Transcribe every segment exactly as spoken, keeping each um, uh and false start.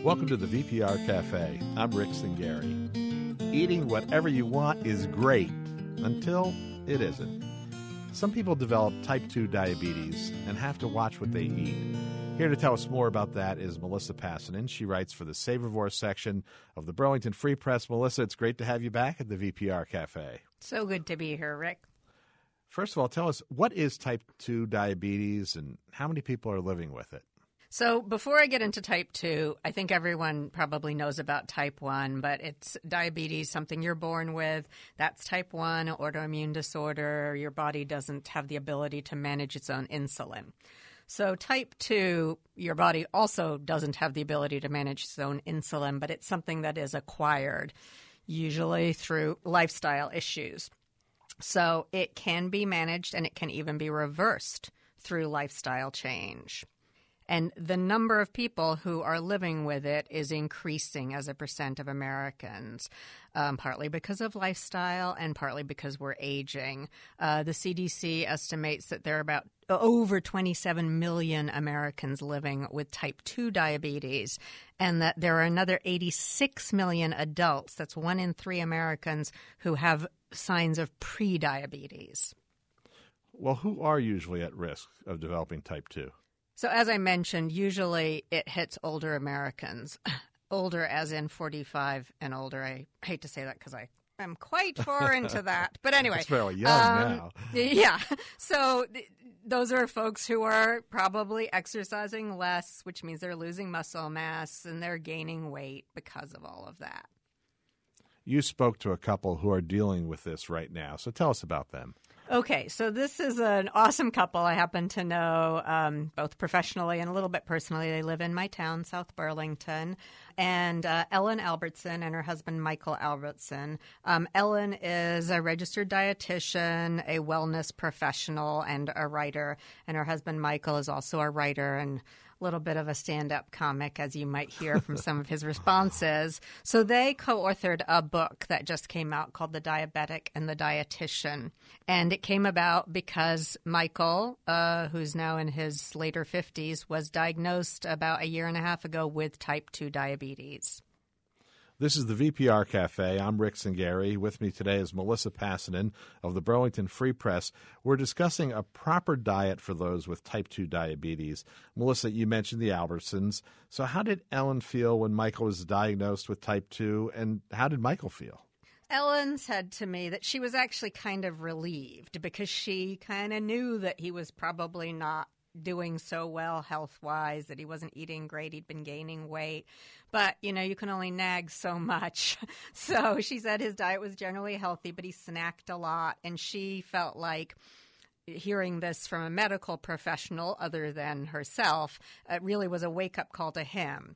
Welcome to the V P R Cafe. I'm Rick Singari. Eating whatever you want is great until it isn't. Some people develop type two diabetes and have to watch what they eat. Here to tell us more about that is Melissa Passanen. She writes for the Savorvore section of the Burlington Free Press. Melissa, it's great to have you back at the V P R Cafe. So good to be here, Rick. First of all, tell us, what is type two diabetes and how many people are living with it? So before I get into type two, I think everyone probably knows about type one, but it's diabetes, something you're born with. That's type one, autoimmune disorder. Your body doesn't have the ability to manage its own insulin. So type two, your body also doesn't have the ability to manage its own insulin, but it's something that is acquired, usually through lifestyle issues. So it can be managed and it can even be reversed through lifestyle change. And the number of people who are living with it is increasing as a percent of Americans, um, partly because of lifestyle and partly because we're aging. Uh, the C D C estimates that there are about over twenty-seven million Americans living with type two diabetes, and that there are another eighty-six million adults, that's one in three Americans, who have signs of pre-diabetes. Well, who are usually at risk of developing type two? So as I mentioned, usually it hits older Americans, older as in forty-five and older. I hate to say that because I am quite far into that. But anyway. It's fairly young um, now. Yeah. So th- those are folks who are probably exercising less, which means they're losing muscle mass and they're gaining weight because of all of that. You spoke to a couple who are dealing with this right now, so tell us about them. Okay, so this is an awesome couple I happen to know um, both professionally and a little bit personally. They live in my town, South Burlington. And uh, Ellen Albertson and her husband, Michael Albertson. Um, Ellen is a registered dietitian, a wellness professional, and a writer. And her husband, Michael, is also a writer and a little bit of a stand-up comic, as you might hear from some of his responses. So they co-authored a book that just came out called The Diabetic and the Dietitian. And it came about because Michael, uh, who's now in his later fifties, was diagnosed about a year and a half ago with type two diabetes. This is the V P R Cafe. I'm Rick Singari. With me today is Melissa Passanen of the Burlington Free Press. We're discussing a proper diet for those with type two diabetes. Melissa, you mentioned the Albertsons. So how did Ellen feel when Michael was diagnosed with type two, and how did Michael feel? Ellen said to me that she was actually kind of relieved because she kind of knew that he was probably not doing so well health-wise, that he wasn't eating great, he'd been gaining weight. But, you know, you can only nag so much. So she said his diet was generally healthy, but he snacked a lot. And she felt like hearing this from a medical professional other than herself, it really was a wake-up call to him.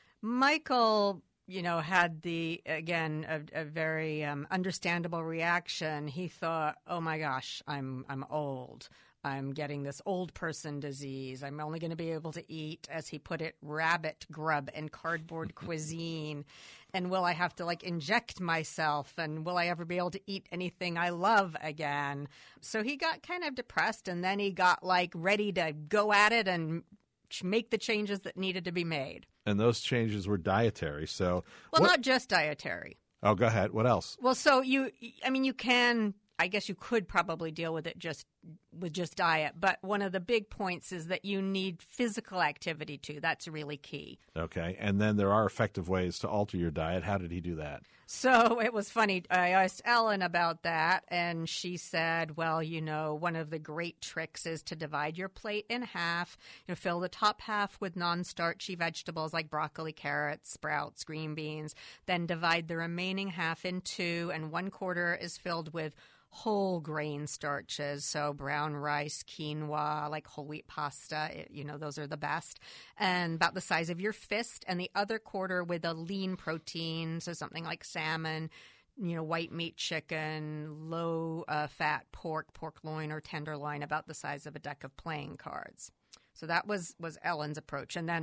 Michael, you know, had the, again, a, a very um, understandable reaction. He thought, oh my gosh, I'm I'm old. I'm getting this old person disease. I'm only going to be able to eat, as he put it, rabbit grub and cardboard cuisine. And will I have to, like, inject myself? And will I ever be able to eat anything I love again? So he got kind of depressed, and then he got, like, ready to go at it and make the changes that needed to be made. And those changes were dietary. So, Well, what... not just dietary. Oh, go ahead. What else? Well, so you, I mean, you can, I guess you could probably deal with it just with just diet. But one of the big points is that you need physical activity too. That's really key. Okay. And then there are effective ways to alter your diet. How did he do that? So it was funny. I asked Ellen about that, and she said, well, you know, one of the great tricks is to divide your plate in half. You know, fill the top half with non-starchy vegetables like broccoli, carrots, sprouts, green beans. Then divide the remaining half in two, and one quarter is filled with whole grain starches, so brown rice, quinoa, like whole wheat pasta, it, you know, those are the best, and about the size of your fist, and the other quarter with a lean protein, so something like salmon, you know, white meat chicken, low uh, fat pork, pork loin or tenderloin, about the size of a deck of playing cards. So that was, was Ellen's approach. And then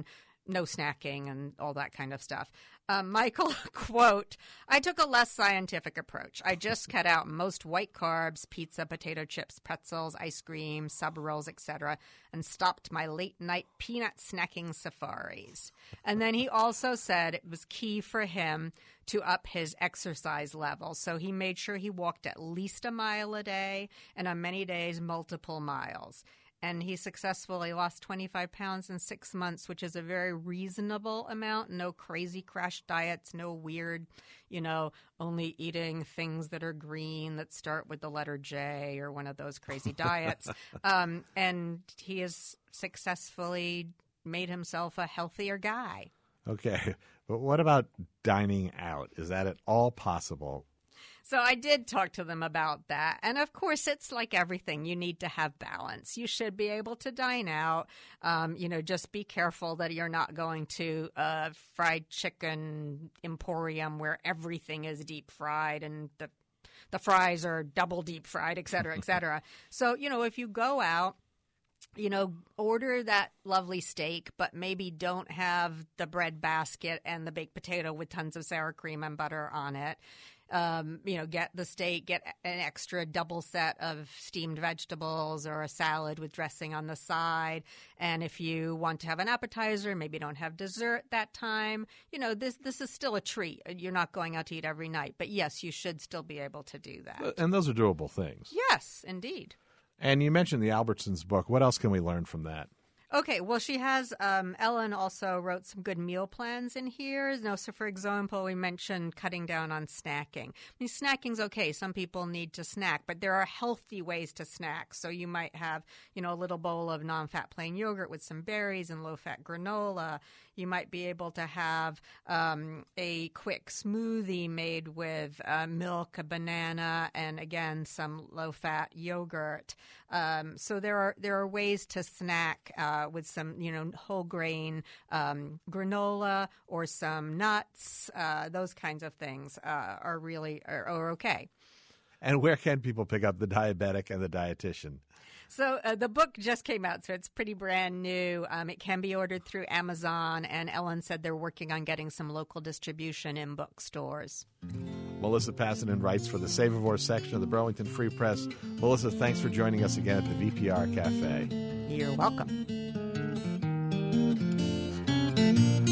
no snacking and all that kind of stuff. Um, Michael, quote, I took a less scientific approach. I just cut out most white carbs, pizza, potato chips, pretzels, ice cream, sub rolls, et cetera, and stopped my late-night peanut snacking safaris. And then he also said it was key for him to up his exercise level. So he made sure he walked at least a mile a day, and on many days, multiple miles. And he successfully lost twenty-five pounds in six months, which is a very reasonable amount. No crazy crash diets, no weird, you know, only eating things that are green that start with the letter J or one of those crazy diets. Um, and he has successfully made himself a healthier guy. Okay. But what about dining out? Is that at all possible? So I did talk to them about that. And of course, it's like everything. You need to have balance. You should be able to dine out. Um, you know, just be careful that you're not going to a fried chicken emporium where everything is deep fried and the the fries are double deep fried, et cetera, et cetera. So, you know, if you go out, you know, order that lovely steak, but maybe don't have the bread basket and the baked potato with tons of sour cream and butter on it. Um, you know, get the steak, get an extra double set of steamed vegetables or a salad with dressing on the side. And if you want to have an appetizer, maybe don't have dessert that time. You know, this this is still a treat. You're not going out to eat every night. But yes, you should still be able to do that. And those are doable things. Yes, indeed. And you mentioned the Albertsons book. What else can we learn from that? Okay, well, she has, um, Ellen also wrote some good meal plans in here. You know, so, for example, we mentioned cutting down on snacking. I mean, snacking's okay. Some people need to snack, but there are healthy ways to snack. So you might have, you know, a little bowl of non-fat plain yogurt with some berries and low-fat granola. You might be able to have um, a quick smoothie made with uh, milk, a banana, and, again, some low-fat yogurt. Um, so there are there are ways to snack uh, with some, you know, whole grain um, granola or some nuts. Uh, those kinds of things uh, are really are, are okay. And where can people pick up The Diabetic and The Dietitian? So uh, the book just came out, so it's pretty brand new. Um, it can be ordered through Amazon, and Ellen said they're working on getting some local distribution in bookstores. Melissa Passenden writes for the Savorvore section of the Burlington Free Press. Melissa, thanks for joining us again at the V P R Cafe. You're welcome.